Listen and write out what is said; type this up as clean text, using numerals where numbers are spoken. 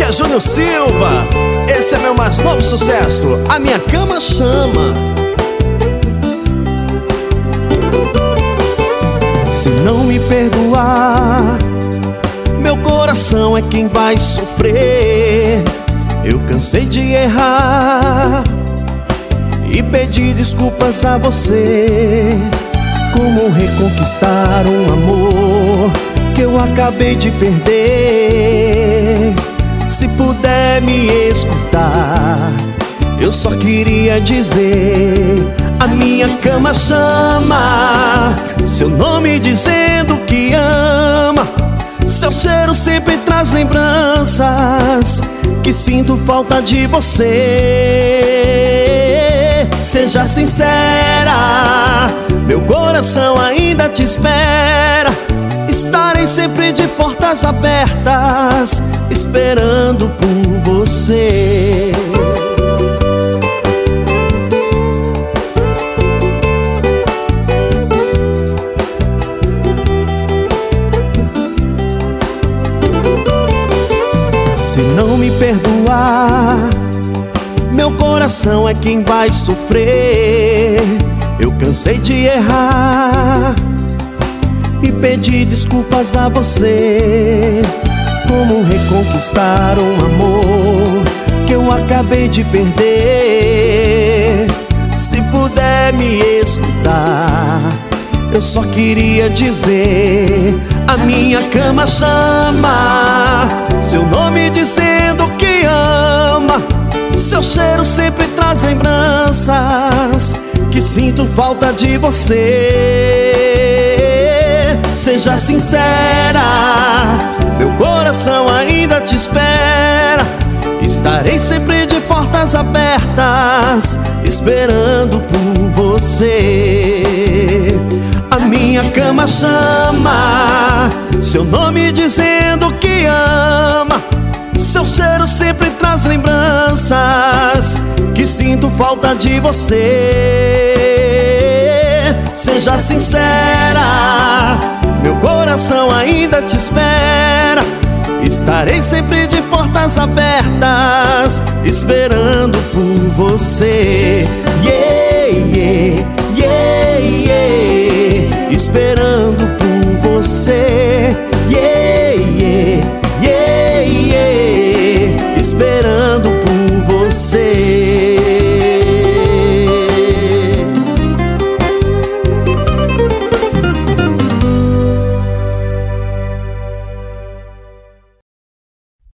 é Júnior Silva. Esse é meu mais novo sucesso, A Minha Cama Chama. Se não me perdoar, meu coração é quem vai sofrer. Eu cansei de errar e pedir desculpas a você. Como reconquistar um amor que eu acabei de perder? Se puder me escutar, eu só queria dizer: a minha cama chama seu nome dizendo que ama. Seu cheiro sempre traz lembranças que sinto falta de você. Seja sincera, meu coração ainda te espera. Estarei sempre de portas abertas, esperando por você. Se não me perdoar, meu coração é quem vai sofrer. Eu cansei de errar e pedir desculpas a você. Como reconquistar um amor que eu acabei de perder? Se puder me escutar, eu só queria dizer: a minha cama chama seu nome dizendo que ama. Seu cheiro sempre traz lembranças que sinto falta de você. Seja sincera, meu coração ainda te espera. Estarei sempre de portas abertas, esperando por você. A minha cama chama seu nome dizendo que ama. Seu cheiro sempre traz lembranças que sinto falta de você. Seja sincera, meu coração ainda te espera. Estarei sempre de portas abertas, esperando por você. Yeah, yeah, yeah, yeah. Esperando